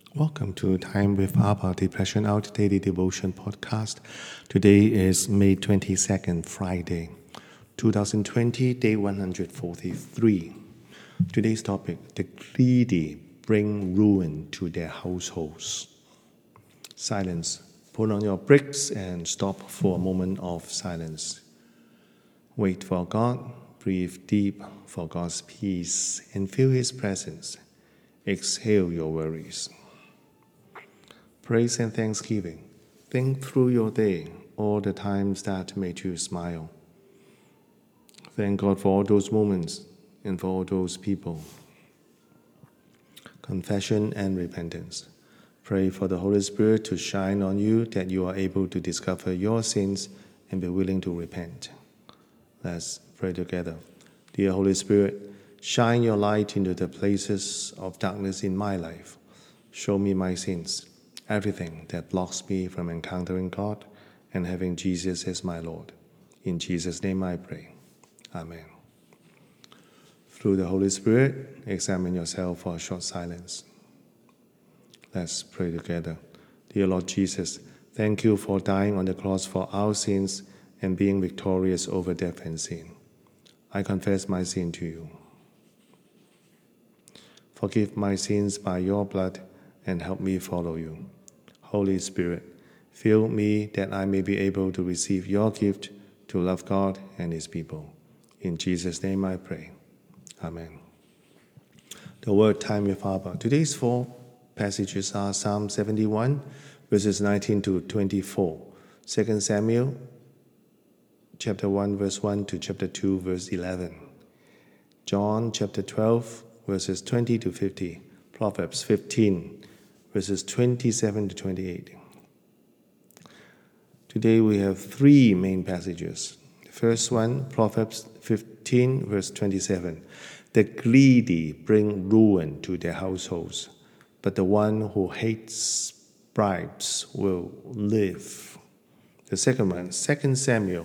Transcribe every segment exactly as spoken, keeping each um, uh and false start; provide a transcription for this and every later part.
Welcome to Time with Abba, the Passion Out Daily Devotion Podcast. Today is May twenty-second, Friday, twenty twenty, day one hundred forty-three. Today's topic, the greedy bring ruin to their households. Silence. Put on your brakes and stop for a moment of silence. Wait for God, breathe deep for God's peace, and feel His presence. Exhale your worries. Praise and thanksgiving. Think through your day, all the times that made you smile. Thank God for all those moments and for all those people. Confession and repentance. Pray for the Holy Spirit to shine on you, that you are able to discover your sins and be willing to repent. Let's pray together. Dear Holy Spirit, shine your light into the places of darkness in my life. Show me my sins, everything that blocks me from encountering God and having Jesus as my Lord. In Jesus' name I pray. Amen. Through the Holy Spirit, examine yourself for a short silence. Let's pray together. Dear Lord Jesus, thank you for dying on the cross for our sins and being victorious over death and sin. I confess my sin to you. Forgive my sins by your blood and help me follow you. Holy Spirit, fill me that I may be able to receive your gift to love God and His people. In Jesus' name I pray. Amen. The word Time with Abba. Today's four passages are Psalm seventy-one, verses nineteen to twenty-four, Second Samuel, chapter one, verse one to chapter two, verse eleven, John, chapter twelve, verses twenty to fifty, Proverbs fifteen, verses twenty-seven to twenty-eight. Today we have three main passages. The first one, Proverbs fifteen, verse twenty-seven. The greedy bring ruin to their households, but the one who hates bribes will live. The second one, Second Samuel,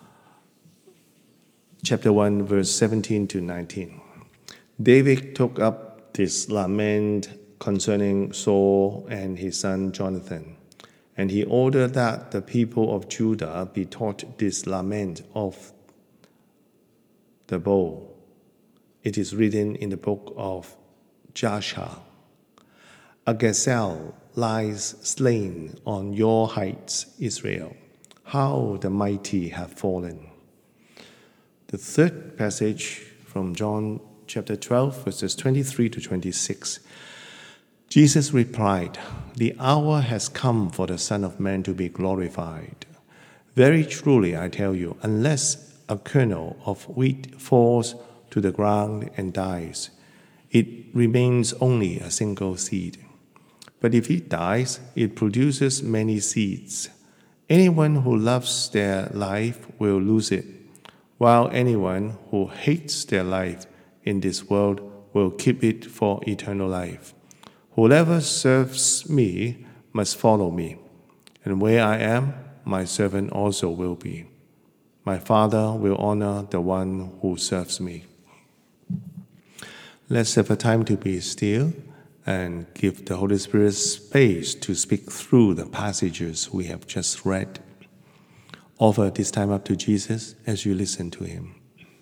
chapter one, verse seventeen to nineteen. David took up this lament concerning Saul and his son Jonathan, and he ordered that the people of Judah be taught this lament of the bow. It is written in the book of Jasher. A gazelle lies slain on your heights, Israel. How the mighty have fallen. The third passage from John chapter twelve, verses twenty-three to twenty-six. Jesus replied, "The hour has come for the Son of Man to be glorified. Very truly I tell you, unless a kernel of wheat falls to the ground and dies, it remains only a single seed. But if it dies, it produces many seeds. Anyone who loves their life will lose it, while anyone who hates their life in this world will keep it for eternal life. Whoever serves me must follow me, and where I am, my servant also will be. My Father will honor the one who serves me." Let's have a time to be still and give the Holy Spirit space to speak through the passages we have just read. Offer this time up to Jesus as you listen to Him.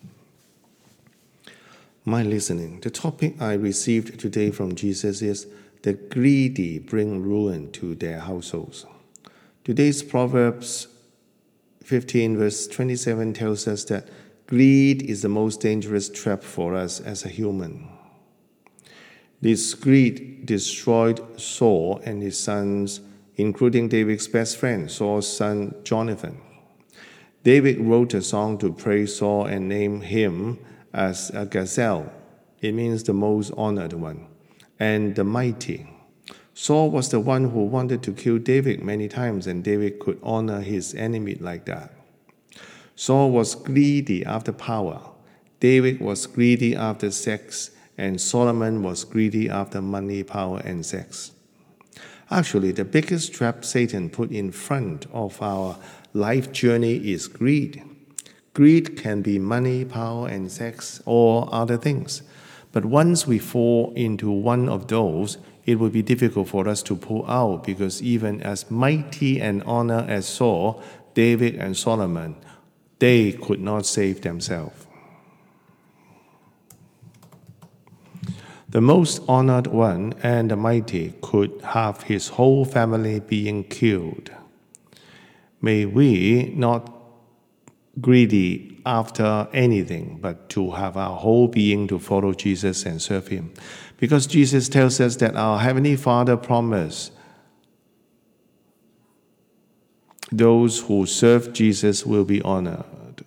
My listening. The topic I received today from Jesus is the greedy bring ruin to their households. Today's Proverbs fifteen, verse twenty-seven tells us that greed is the most dangerous trap for us as a human. This greed destroyed Saul and his sons, including David's best friend, Saul's son Jonathan. David wrote a song to praise Saul and named him as a gazelle. It means the most honored one, and the mighty. Saul was the one who wanted to kill David many times, and David could honor his enemy like that. Saul was greedy after power. David was greedy after sex, and Solomon was greedy after money, power, and sex. Actually, the biggest trap Satan put in front of our life journey is greed. Greed can be money, power, and sex, or other things. But once we fall into one of those, it would be difficult for us to pull out, because even as mighty and honor as Saul, David, and Solomon, they could not save themselves. The most honored one and the mighty could have his whole family being killed. May we not greedy after anything, but to have our whole being to follow Jesus and serve Him. Because Jesus tells us that our Heavenly Father promised those who serve Jesus will be honored.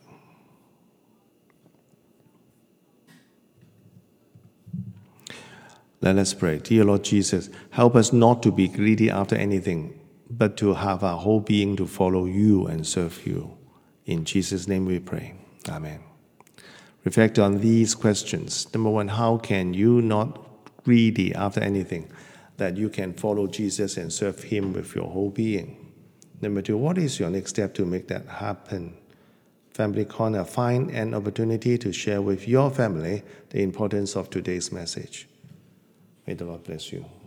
Let us pray. Dear Lord Jesus, help us not to be greedy after anything, but to have our whole being to follow You and serve You. In Jesus' name we pray. Amen. Reflect on these questions. Number one, how can you not greedy after anything, that you can follow Jesus and serve Him with your whole being? Number two, what is your next step to make that happen? Family Corner, find an opportunity to share with your family the importance of today's message. May the Lord bless you.